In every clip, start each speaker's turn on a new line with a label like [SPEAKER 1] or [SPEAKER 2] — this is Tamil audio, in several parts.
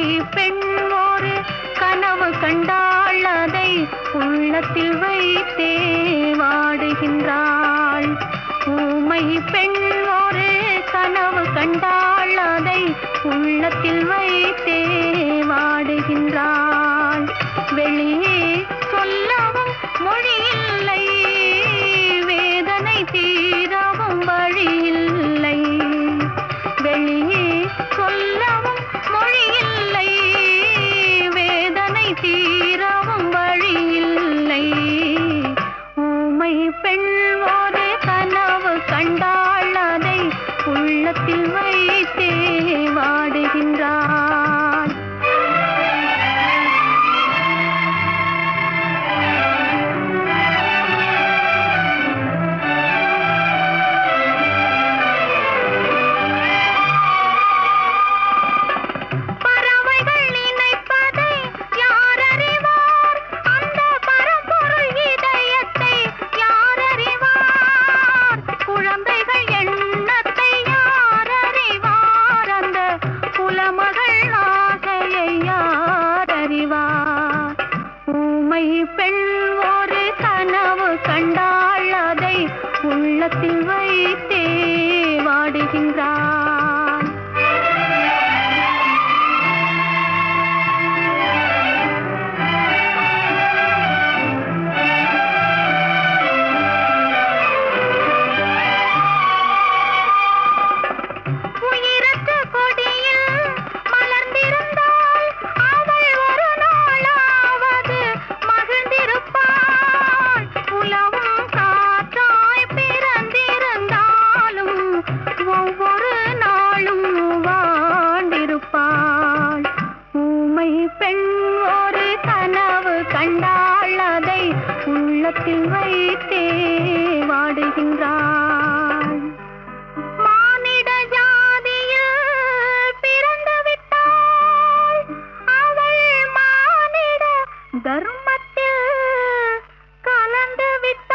[SPEAKER 1] பெண் ஒரு கனவு கண்டாள், அதை உள்ளத்தில் வைத்தே வாடுகின்றாள். ஊமை பெண் ஒரு கனவு கண்டாள், அதை உள்ளத்தில் வைத்தே வாடுகின்றாள். வெளியே சொல்லவும் மொழியில்லை, வேதனை தீரவும் வழியில்லை. வெளியே சொல்லவும் மொழியில்லை, வேதனை தீரவும் வழியில்லை. ஊமை பெண் ஒரு கனவு கண்டாள், அதை உள்ளத்தில் வைத்தே வாடுகின்றாள். பெண் ஒரு கனவு கண்டாள், அதை உள்ளத்தில் வைத்தே வாடுகின்றாள். உயிரற்ற கொடியில் மலர்ந்திருந்தாள், அவள் ஒரு நாளாவது மகிழ்ந்திருப்பாள். உலவும் காற்றாய் பிறந்திருந்தாலும் ஒவ்வொரு நாளும் வாழ்ந்திருப்பாள். ஊமை பெண் ஒரு கனவு கண்டாள், அதை உள்ளத்தில் வைத்தே வாடுகின்றாள். மானிட ஜாதியில் பிறந்து விட்டாள், அவள் மானிட தர்மத்தில் கலந்து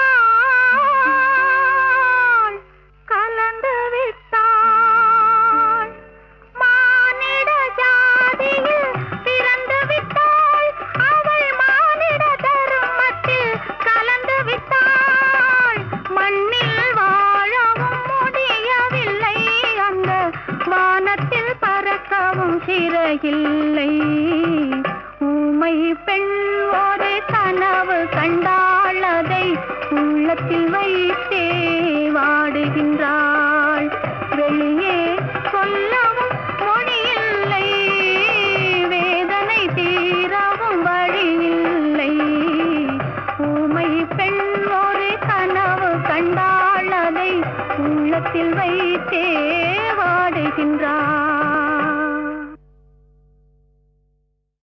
[SPEAKER 1] விட்டாள், கலந்து விட்டாள். மானிட ஜாதியில் பிறந்து விட்டாள், அவள் மானிட தர்மத்தில் கலந்து விட்டாள். மண்ணில் வாழவும் முடியவில்லை, அந்த வானத்தில் பறக்கவும் சிறகில்லை. ஊமை பெண் ஒரு கனவு கண்டாள், அதை உள்ளத்தில் வைத்தே வாடுகின்றாள். வெளியே சொல்லவும் மொழியில்லை, வேதனை தீரவும் வழியில்லை. ஊமை பெண் ஒரு கனவு கண்டாள், அதை உள்ளத்தில் வைத்தே